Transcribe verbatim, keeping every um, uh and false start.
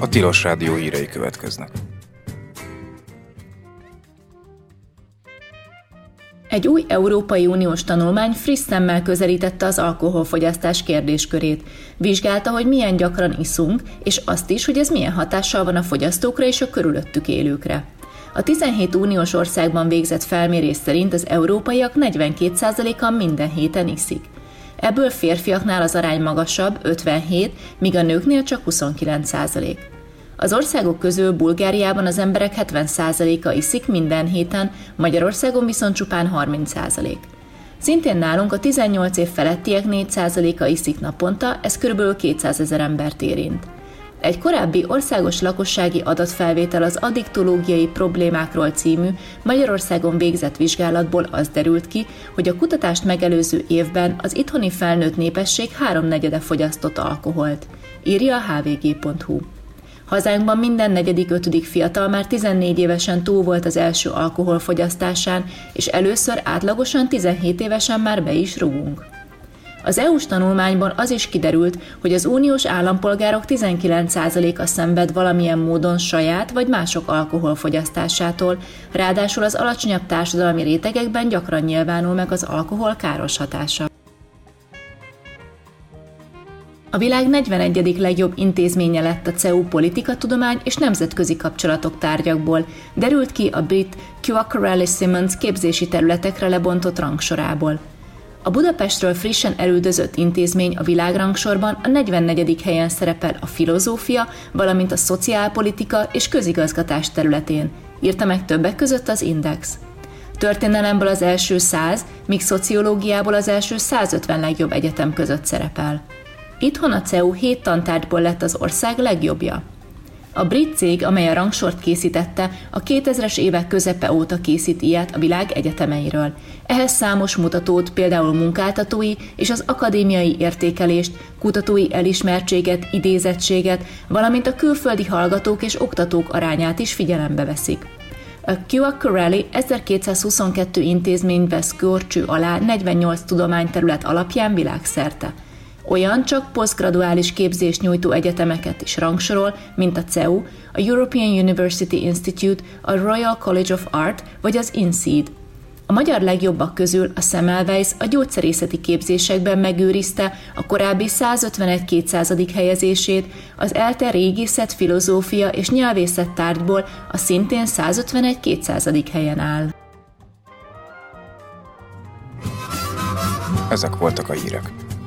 Tilos Rádió hírei következnek. Egy új Európai Uniós tanulmány friss szemmel közelítette az alkoholfogyasztás kérdéskörét. Vizsgálta, hogy milyen gyakran iszunk, és azt is, hogy ez milyen hatással van a fogyasztókra és a körülöttük élőkre. A tizenhét uniós országban végzett felmérés szerint az európaiak negyvenkét százaléka minden héten iszik. Ebből férfiaknál az arány magasabb, ötvenhét, míg a nőknél csak huszonkilenc százalék. Az országok közül Bulgáriában az emberek hetven százaléka iszik minden héten, Magyarországon viszont csupán harminc százalék. Szintén nálunk a tizennyolc év felettiek négy százaléka iszik naponta, ez kb. kétszázezer embert érint. Egy korábbi országos lakossági adatfelvétel az addiktológiai problémákról című Magyarországon végzett vizsgálatból az derült ki, hogy a kutatást megelőző évben az itthoni felnőtt népesség háromnegyede fogyasztott alkoholt, írja a há vé gé pont hú. Hazánkban minden negyedik-ötödik fiatal már tizennégy évesen túl volt az első alkoholfogyasztásán, és először átlagosan tizenhét évesen már be is rúgunk. Az é u-s tanulmányban az is kiderült, hogy az uniós állampolgárok tizenkilenc százaléka szenved valamilyen módon saját vagy mások alkoholfogyasztásától, ráadásul az alacsonyabb társadalmi rétegekben gyakran nyilvánul meg az alkohol káros hatása. A világ negyvenegyedik legjobb intézménye lett a cé e u politikatudomány és nemzetközi kapcsolatok tárgyakból, derült ki a brit Quacquarelli-Symonds képzési területekre lebontott rangsorából. A Budapestről frissen elüldözött intézmény a világrangsorban a negyvennegyedik helyen szerepel a filozófia, valamint a szociálpolitika és közigazgatás területén, írta meg többek között az Index. Történelemből az első száz, míg szociológiából az első százötven legjobb egyetem között szerepel. Itthon a cé e u hét tantárgyból lett az ország legjobbja. A brit cég, amely a rangsort készítette, a kétezres évek közepe óta készít ilyet a világ egyetemeiről. Ehhez számos mutatót, például munkáltatói és az akadémiai értékelést, kutatói elismertséget, idézettséget, valamint a külföldi hallgatók és oktatók arányát is figyelembe veszik. A Quacquarelli ezerkétszázhuszonkettő intézmény vesz görcső alá negyvennyolc tudományterület alapján világszerte. Olyan csak posztgraduális képzést nyújtó egyetemeket is rangsorol, mint a cé e u, a European University Institute, a Royal College of Art vagy az I N S E E D. A magyar legjobbak közül a Semmelweis a gyógyszerészeti képzésekben megőrizte a korábbi százötvenegy kétszázadik helyezését, az ELTE régészet, filozófia és nyelvészet tárgyból a szintén százötvenegy kétszázadik helyen áll. Ezek voltak a hírek.